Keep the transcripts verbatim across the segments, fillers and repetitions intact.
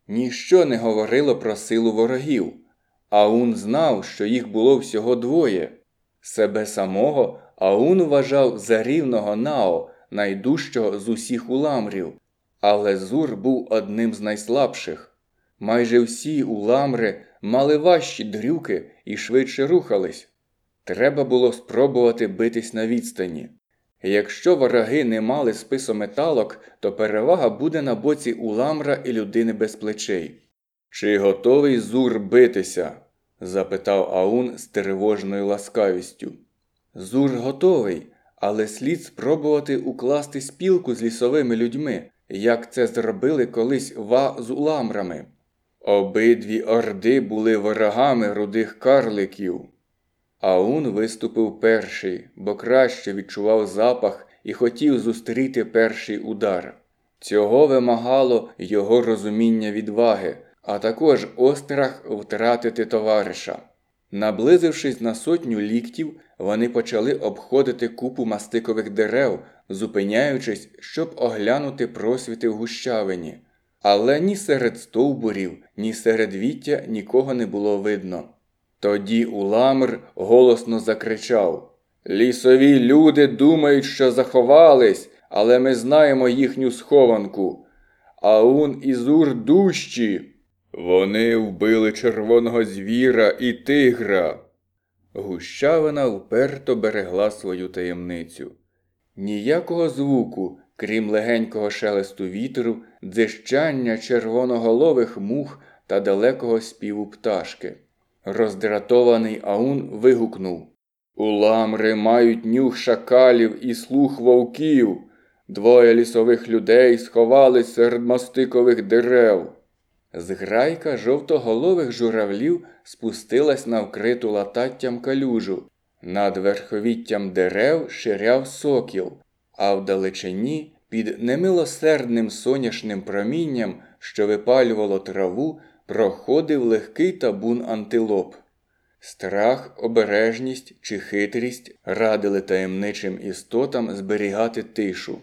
Ніщо не говорило про силу ворогів. Аун знав, що їх було всього двоє. Себе самого Аун вважав за рівного Нао, найдужчого з усіх уламрів. Але Зур був одним з найслабших. Майже всі уламри мали важчі дрюки і швидше рухались. Треба було спробувати битись на відстані. Якщо вороги не мали списометалок, то перевага буде на боці уламра і людини без плечей. «Чи готовий Зур битися?» – запитав Аун з тривожною ласкавістю. Зур готовий, але слід спробувати укласти спілку з лісовими людьми, як це зробили колись Ва з уламрами. Обидві орди були ворогами рудих карликів. Аун виступив перший, бо краще відчував запах і хотів зустріти перший удар. Цього вимагало його розуміння відваги, а також острах втратити товариша. Наблизившись на сотню ліктів, вони почали обходити купу мастикових дерев, зупиняючись, щоб оглянути просвіти в гущавині. Але ні серед стовбурів, ні серед віття нікого не було видно. Тоді уламр голосно закричав: «Лісові люди думають, що заховались, але ми знаємо їхню схованку. Аун і Зур дужчі. Вони вбили червоного звіра і тигра». Гущавина вперто берегла свою таємницю. Ніякого звуку, крім легенького шелесту вітру, дзижчання червоноголових мух та далекого співу пташки. Роздратований Аун вигукнув: «Уламри мають нюх шакалів і слух вовків. Двоє лісових людей сховались серед мастикових дерев». Зграйка жовтоголових журавлів спустилась на вкриту лататтям калюжу. Над верховіттям дерев ширяв сокіл, а вдалечині, під немилосердним соняшним промінням, що випалювало траву, проходив легкий табун антилоп. Страх, обережність чи хитрість радили таємничим істотам зберігати тишу.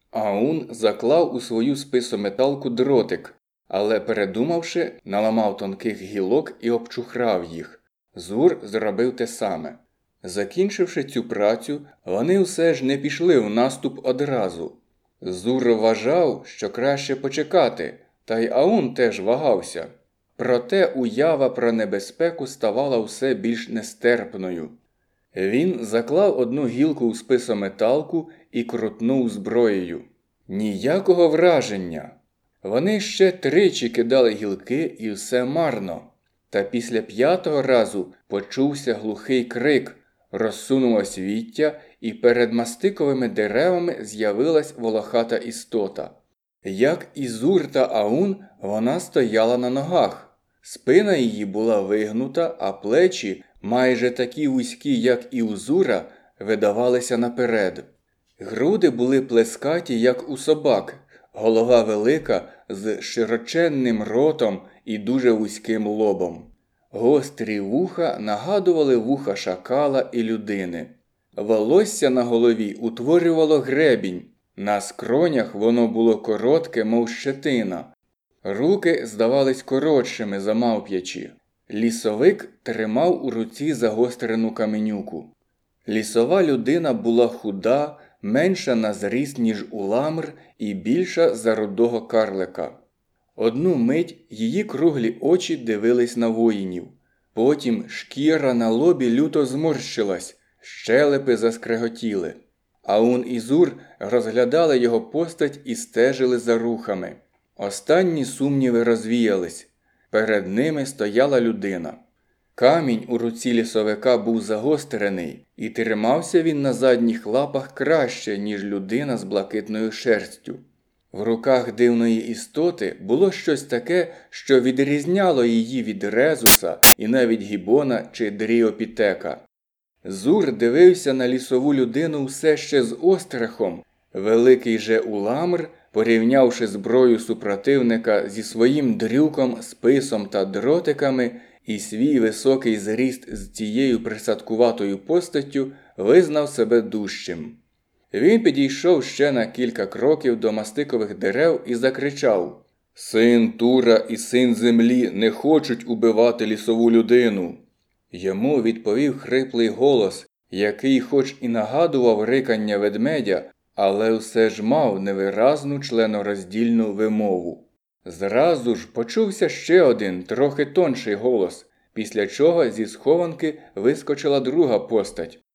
Аун заклав у свою списометалку дротик, але, передумавши, наламав тонких гілок і обчухрав їх. Зур зробив те саме. Закінчивши цю працю, вони все ж не пішли в наступ одразу. Зур вважав, що краще почекати, та й Аун теж вагався. Проте уява про небезпеку ставала все більш нестерпною. Він заклав одну гілку у списометалку і крутнув зброєю. Ніякого враження. Вони ще тричі кидали гілки, і все марно. Та після п'ятого разу почувся глухий крик, розсунулось віття, і перед мастиковими деревами з'явилась волохата істота. Як і Зур та Аун, вона стояла на ногах. Спина її була вигнута, а плечі, майже такі вузькі, як і у Зура, видавалися наперед. Груди були плескаті, як у собак, голова велика, з широченним ротом і дуже вузьким лобом. Гострі вуха нагадували вуха шакала і людини. Волосся на голові утворювало гребінь, на скронях воно було коротке, мов щетина. Руки здавались коротшими за мавп'ячі. Лісовик тримав у руці загострену каменюку. Лісова людина була худа, менша на зріст, ніж уламр, і більша за рудого карлика. Одну мить її круглі очі дивились на воїнів. Потім шкіра на лобі люто зморщилась, щелепи заскреготіли. Аун і Зур розглядали його постать і стежили за рухами. Останні сумніви розвіялись. Перед ними стояла людина. Камінь у руці лісовика був загострений, і тримався він на задніх лапах краще, ніж людина з блакитною шерстю. В руках дивної істоти було щось таке, що відрізняло її від Резуса і навіть Гібона чи Дріопітека. Зур дивився на лісову людину все ще з острахом. Великий же уламр, порівнявши зброю супротивника зі своїм дрюком, списом та дротиками, і свій високий зріст з цією присадкуватою постаттю, визнав себе дужчим. Він підійшов ще на кілька кроків до мастикових дерев і закричав: Син Тура і син землі не хочуть убивати лісову людину. Йому відповів хриплий голос, який хоч і нагадував рикання ведмедя, але все ж мав невиразну членороздільну вимову. Зразу ж почувся ще один, трохи тонший голос, після чого зі схованки вискочила друга постать.